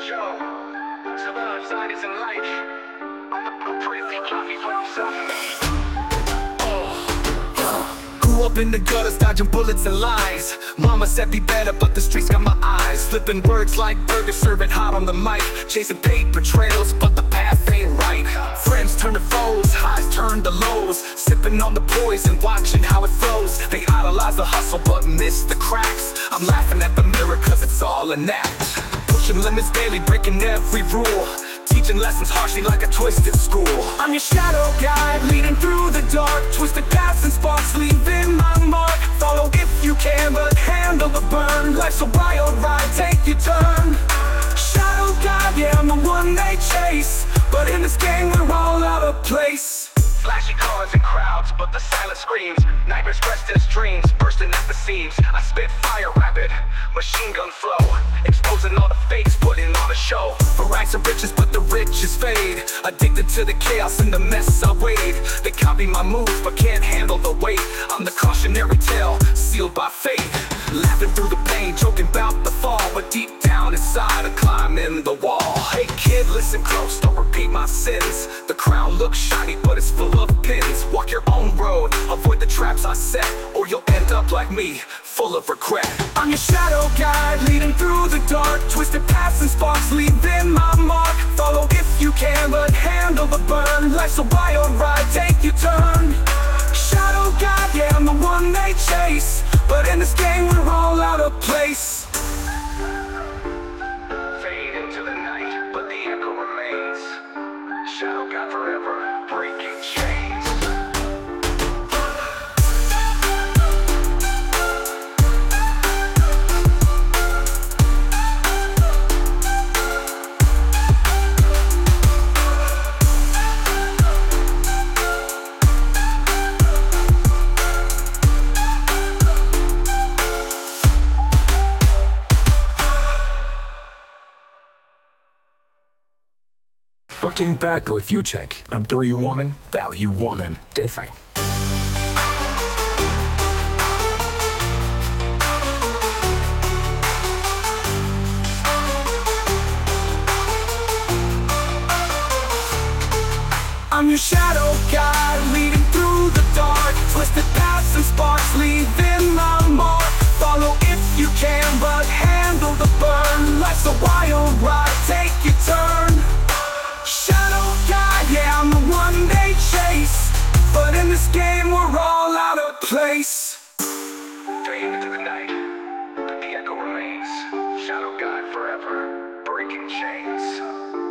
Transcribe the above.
show. Survive science and life. Pretty coffee for yourself. Grew up in the gutters, dodging bullets and lies. Mama said be better, but the streets got my eyes. Flipping words like burgers, serving hot on the mic. Chasing paper trails, but the path ain't right. Friends turn to foes, highs turn to lows. Sipping on the poison, watching how it flows. They idolize the hustle, but miss the cracks. I'm laughing at the mirror, cause it's all an act. Pushing limits daily, breaking every rule. Teaching lessons harshly like a twisted school. I'm your shadow guide, leading through the dark. Twisted paths and sparks, leaving my mark. Follow if you can, but handle the burn. Life's a wild ride, take your turn. Shadow guide, yeah, I'm the one they chase. But in this game, we're all out of place. Flashy cars and crowds, but the silence screams. Nightmares dressed as dreams, bursting at the seams. I spit fire rapid, machine gun flow. Exposing all the fakes, putting on a show. For rights and riches, but the riches fade. Addicted to the chaos and the mess I wade. They copy my moves, but can't handle the weight. I'm the cautionary tale, sealed by fate. Laughing through the pain, joking about the fall. But deep down inside, I'm climbing the wall. Hey kid, listen close, don't repeat my sins. The crown looks shiny, but it's full of pins. Walk your own road, avoid the traps I set, or you'll end up like me, full of regret. I'm your shadow guide, leading through the dark. Twisted paths and sparks, leaving my mark. Follow if you can, but handle the burn. Life's a wild ride, take your turn. Shadow guide, yeah, I'm the one they chase. But in this game, we're all out of place. Fade into the night, but the echo remains. Shadow guide forever, breaking chains. Looking back with you check, I'm 3 woman, value woman, different. I'm your shadow guide, leading through the dark. Twisted paths and sparks, leaving my mark. Follow if you can, but handle the burn. Life's a wild ride, take your turn. Shadow guide, yeah, I'm the one they chase. But in this game, we're all out of place. Fade into the night, but the echo remains. Shadow guide forever, breaking chains.